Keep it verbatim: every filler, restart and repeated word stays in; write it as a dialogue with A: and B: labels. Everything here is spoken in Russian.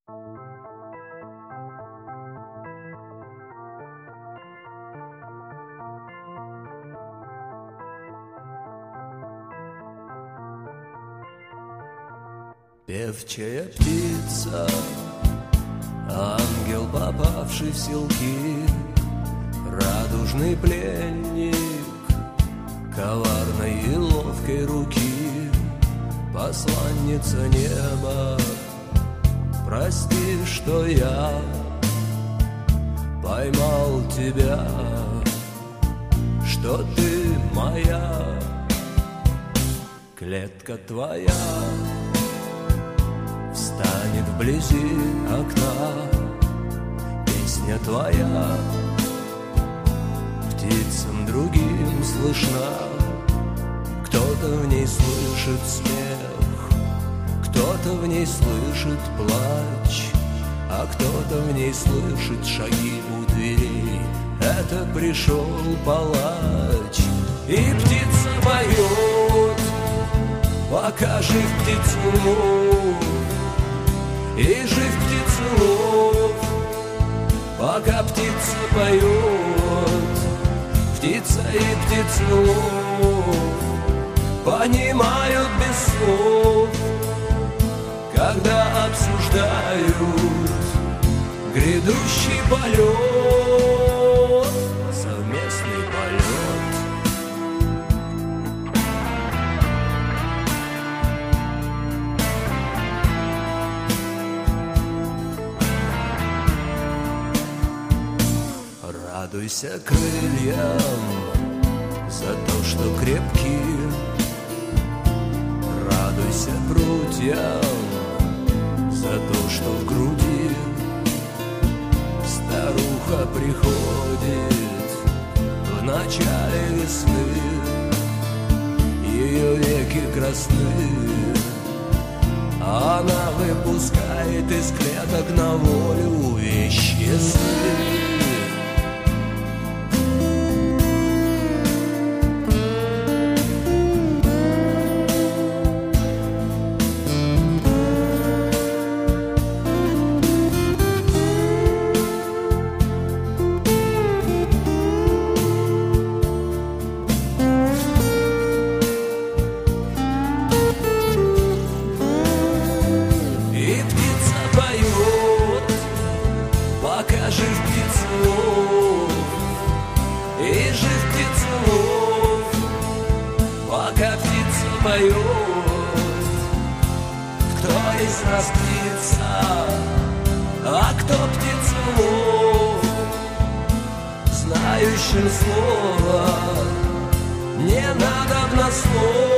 A: Певчая птица, ангел, попавший в селки, радужный пленник коварной и ловкой руки, посланница неба, прости, что я поймал тебя, что ты моя, клетка твоя станет вблизи окна, песня твоя птицам другим слышна. Кто-то в ней слышит смех, кто-то в ней слышит плач, а кто-то в ней слышит шаги у дверей. Это пришел палач, и птица поет, пока жив птицелов, и жив птицелов, пока птица поет. Птица и птицелов понимают без слов, когда обсуждают грядущий полет, совместный полет. Радуйся крыльям за то, что крепки, радуйся прутьям за то, что в груди. Старуха приходит в начале весны, ее веки красны, а она выпускает из клеток на волю вещи сны. Пока жив птицелов, и жив птицелов, пока птица поет. Кто из нас птица, а кто птицелов, знающим слово не надобно слов.